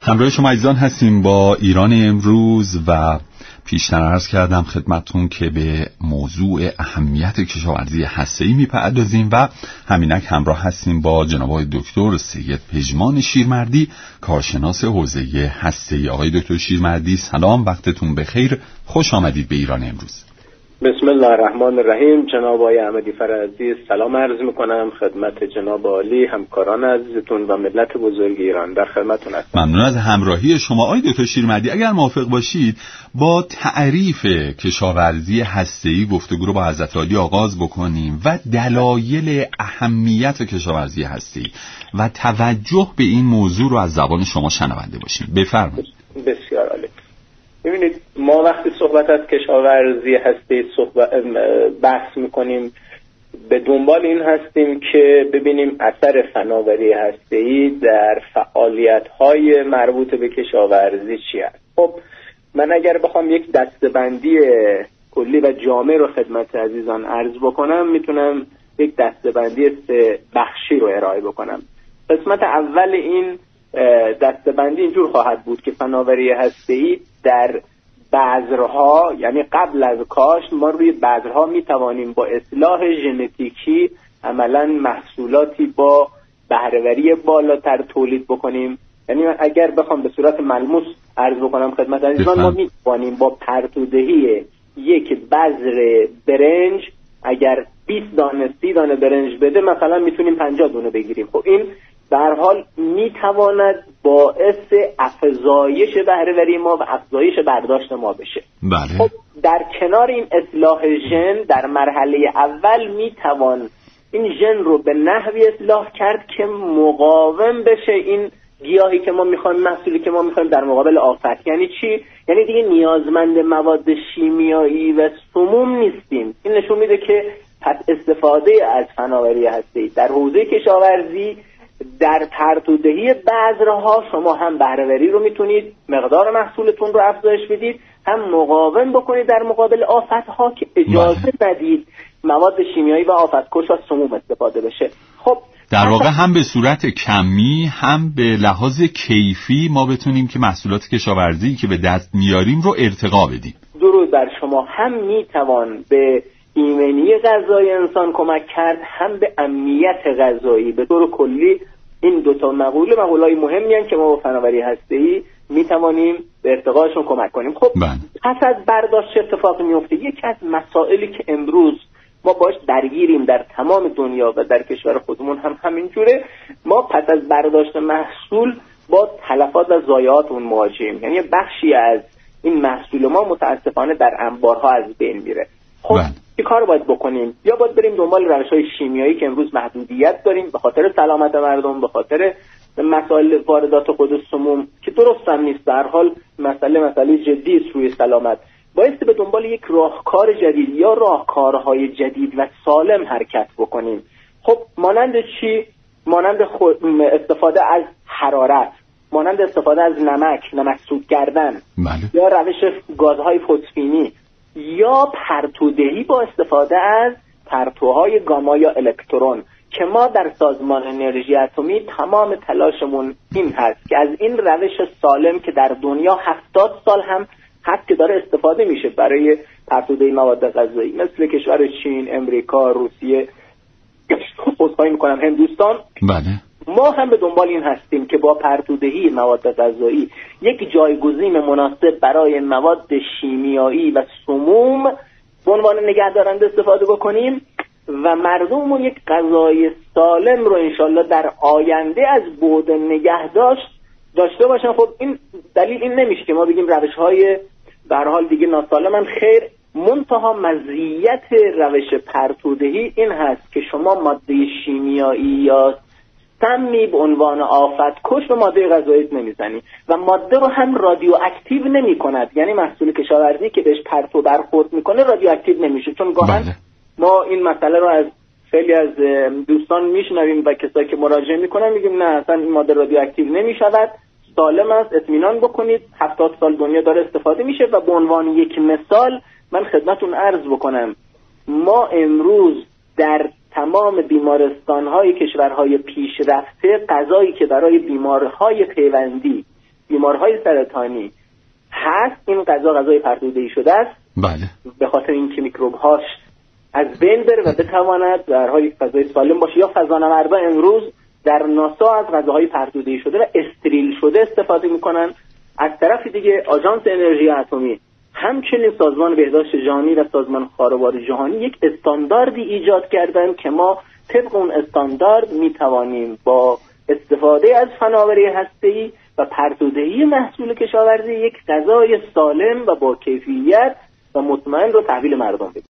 همراه شما عزیزان هستیم با ایران امروز و پیشتر عرض کردم خدمتون که به موضوع اهمیت کشاورزی هسته‌ای میپردازیم و همینک همراه هستیم با جناب آقای دکتر سید پژمان شیرمردی، کارشناس حوزه هسته‌ای. آقای دکتر شیرمردی سلام، وقتتون بخیر، خوش آمدید به ایران امروز. بسم الله الرحمن الرحیم. جناب آقای احمدی فرعزی سلام عرض میکنم خدمت جناب عالی، همکاران عزیزتون و ملت بزرگ ایران. در خدمتتون هستم. ممنون از همراهی شما. آقای دکتر شیرمردی اگر موافق باشید با تعریف کشاورزی هسته‌ای گفتگو رو با حضرت عالی آغاز بکنیم و دلایل اهمیت کشاورزی هسته‌ای و توجه به این موضوع رو از زبان شما شنونده باشیم. بفرمایید. بسیار عالی. ببینید، ما وقتی صحبت از کشاورزی هسته‌ای بحث میکنیم به دنبال این هستیم که ببینیم اثر فناوری هسته‌ای در فعالیت‌های مربوط به کشاورزی چی است. خب من اگر بخوام یک دسته‌بندی کلی و جامع رو خدمت عزیزان عرض بکنم، میتونم یک دسته‌بندی 3 بخشی رو ارائه بکنم. قسمت اول این دسته‌بندی اینجور خواهد بود که فناوری هسته‌ای در بذرها، یعنی قبل از کاشت ما روی بذرها میتوانیم با اصلاح ژنتیکی عملاً محصولاتی با بهره‌وری بالاتر تولید بکنیم. یعنی اگر بخوام به صورت ملموس عرض بکنم خدمت عزیزان، ما میتوانیم با پرتودهی یک بذر برنج اگر 20 دانه 30 دانه برنج بده مثلا میتونیم 50 دونه بگیریم. خب این به هر حال میتواند باعث افزایش بهره‌وری ما و افزایش برداشت ما بشه. بله. خب در کنار این اصلاح ژن در مرحله اول میتوان این ژن رو به نحوی اصلاح کرد که مقاوم بشه این گیاهی که ما میخوایم، محصولی که ما میخوایم در مقابل آفت. یعنی چی؟ یعنی دیگه نیازمند مواد شیمیایی و سموم نیستیم. این نشون میده که پس استفاده از فناوری هسته‌ای در حوزه کشاورزی در پرتودهی بذرها شما هم بهره‌وری رو میتونید مقدار محصولتون رو افزایش بدید، هم مقاوم بکنید در مقابل آفت‌ها که اجازه ندید مواد شیمیایی و آفت‌کش و سموم استفاده بشه. خب در واقع هم به صورت کمی هم به لحاظ کیفی ما بتونیم که محصولات کشاورزی که به دست میاریم رو ارتقا بدیم. درود بر شما. هم میتوان به ایمنی غذایی انسان کمک کرد، هم به امنیت غذایی. به طور کلی این دوتا مقوله‌های مهمی هستند که ما با فناوری هسته‌ای میتوانیم به ارتقاشون کمک کنیم. خب پس از برداشت اتفاق میفته. یکی از مسائلی که امروز ما باش درگیریم در تمام دنیا و در کشور خودمون هم همینجوره، ما پس از برداشت محصول با تلفات و ضایعات اون مواجهیم. یعنی بخشی از این محصول ما متاسفانه در انبارها از بین میره. خب چه کار باید بکنیم؟ یا باید بریم دنبال روش‌های شیمیایی که امروز محدودیت داریم به خاطر سلامت مردم، به خاطر مسائل واردات خود سموم که درست هم نیست، در حال مسئله جدی است روی سلامت. باید به دنبال یک راهکار جدید یا راهکارهای جدید و سالم حرکت بکنیم. خب مانند چی؟ مانند استفاده از حرارت، مانند استفاده از نمکسود کردن، یا روش گازهای فسفینی، یا پرتودهی با استفاده از پرتوهای گاما یا الکترون که ما در سازمان انرژی اتمی تمام تلاشمون این هست که از این روش سالم که در دنیا 70 سال هم هست که داره استفاده میشه برای پرتودهی مواد غذایی، مثل کشور چین، امریکا، روسیه، خودخواهی میکنم هندوستان. ما هم به دنبال این هستیم که با پرتودهی مواد غذایی یک جایگزین مناسب برای مواد شیمیایی و سموم به عنوان نگهدارنده استفاده بکنیم و مردم رو یک غذای سالم رو انشالله در آینده از بعد نگهداشت داشته باشن. خب این دلیل این نمیشه که ما بگیم روش‌های به هر حال دیگه ناسالمن، خیر. منتها مزیت روش پرتودهی این هست که شما ماده شیمیایی یا سمی به عنوان آفت کش به ماده غذایی نمیزنی و ماده رو هم رادیواکتیو نمی کند. یعنی محصول کشاورزی که بهش پرتو برخورد میکنه رادیواکتیو نمیشه، چون گاهن ما این مسئله رو از خیلی از دوستان میشنویم و کسایی که مراجعه میکنن میگیم نه اصلا این ماده رادیواکتیو نمیشود، سالم است، اطمینان بکنید، 70 سال دنیا داره استفاده میشه. و به عنوان یک مثال من خدمتون عرض بکنم، ما امروز در تمام بیمارستان‌های کشورهای پیشرفته غذایی که برای بیمارهای پیوندی بیمارهای سرطانی هست، این غذای فرسوده‌ای شده است. بله. به خاطر اینکه میکروب‌هاش از بین بره و بتواند در حال غذای سالم باشه. یا فضانوردا امروز در ناسا از غذاهای فرسوده‌ای شده و استریل شده استفاده میکنن. از طرف دیگه آژانس انرژی اتمی، همچنین سازمان بهداشت جهانی و سازمان خاروبار جهانی یک استانداردی ایجاد کردن که ما طبق اون استاندارد میتوانیم با استفاده از فناوری هسته‌ای و فرسوده‌ای محصول کشاورزی یک غذای سالم و با کیفیت و مطمئن رو تحویل مردم بدیم.